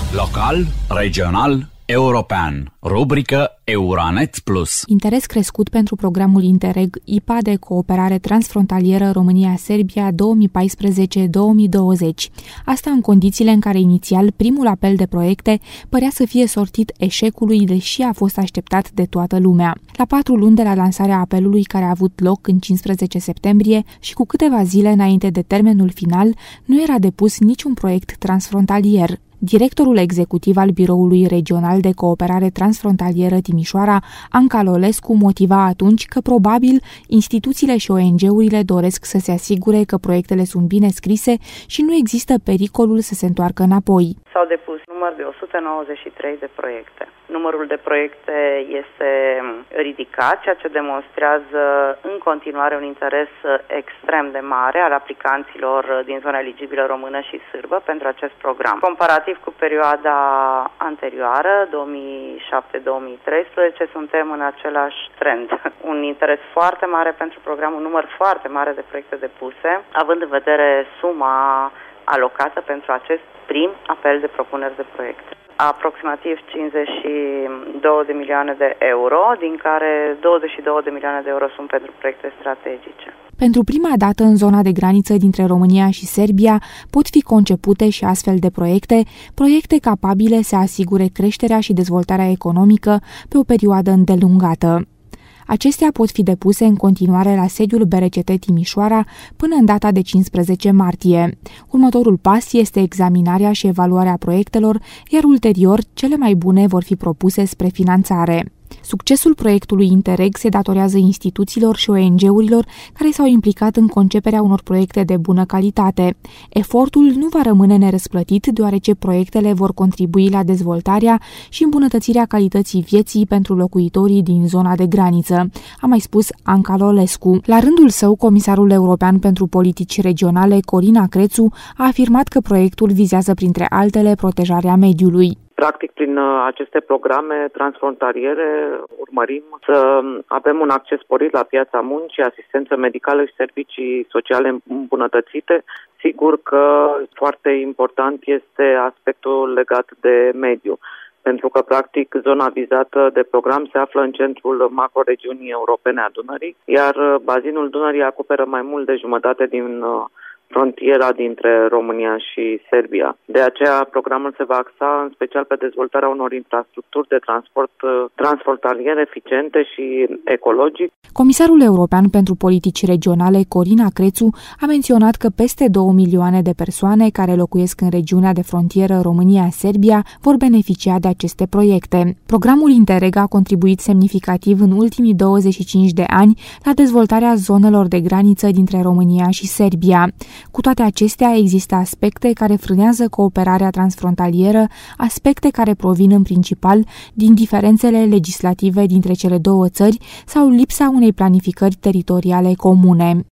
Local, regional, european. Rubrică Euranet Plus. Interes crescut pentru programul Interreg IPA de cooperare transfrontalieră România-Serbia 2014-2020. Asta în condițiile în care inițial primul apel de proiecte părea să fie sortit eșecului, deși a fost așteptat de toată lumea. La 4 luni de la lansarea apelului, care a avut loc în 15 septembrie și cu câteva zile înainte de termenul final, nu era depus niciun proiect transfrontalier. Directorul executiv al Biroului Regional de Cooperare Transfrontalieră Timișoara, Anca Lolescu, motiva atunci că probabil instituțiile și ONG-urile doresc să se asigure că proiectele sunt bine scrise și nu există pericolul să se întoarcă înapoi. S-au depus număr de 193 de proiecte. Numărul de proiecte este ridicat, ceea ce demonstrează în continuare un interes extrem de mare al aplicanților din zona eligibilă română și sârbă pentru acest program. Comparativ cu perioada anterioară, 2007-2013, suntem în același trend. Un interes foarte mare pentru program, un număr foarte mare de proiecte depuse, având în vedere suma alocată pentru acest prim apel de propuneri de proiecte. Aproximativ 52 de milioane de euro, din care 22 de milioane de euro sunt pentru proiecte strategice. Pentru prima dată în zona de graniță dintre România și Serbia pot fi concepute și astfel de proiecte capabile să asigure creșterea și dezvoltarea economică pe o perioadă îndelungată. Acestea pot fi depuse în continuare la sediul BRCT Timișoara până în data de 15 martie. Următorul pas este examinarea și evaluarea proiectelor, iar ulterior cele mai bune vor fi propuse spre finanțare. Succesul proiectului Interreg se datorează instituțiilor și ONG-urilor care s-au implicat în conceperea unor proiecte de bună calitate. Efortul nu va rămâne nerăsplătit, deoarece proiectele vor contribui la dezvoltarea și îmbunătățirea calității vieții pentru locuitorii din zona de graniță, a mai spus Anca Lolescu. La rândul său, comisarul european pentru politici regionale, Corina Crețu, a afirmat că proiectul vizează printre altele protejarea mediului. Practic, prin aceste programe transfrontaliere urmărim să avem un acces sporit la piața muncii, asistență medicală și servicii sociale îmbunătățite. Sigur că foarte important este aspectul legat de mediu, pentru că, practic, zona vizată de program se află în centrul macroregiunii europene a Dunării, iar bazinul Dunării acoperă mai mult de jumătate din frontiera dintre România și Serbia. De aceea, programul se va axa în special pe dezvoltarea unor infrastructuri de transport transfrontaliere eficiente și ecologic. Comisarul european pentru politici regionale, Corina Crețu, a menționat că peste 2 milioane de persoane care locuiesc în regiunea de frontieră România-Serbia vor beneficia de aceste proiecte. Programul Interreg a contribuit semnificativ în ultimii 25 de ani la dezvoltarea zonelor de graniță dintre România și Serbia. Cu toate acestea, există aspecte care frânează cooperarea transfrontalieră, aspecte care provin în principal din diferențele legislative dintre cele două țări sau lipsa unei planificări teritoriale comune.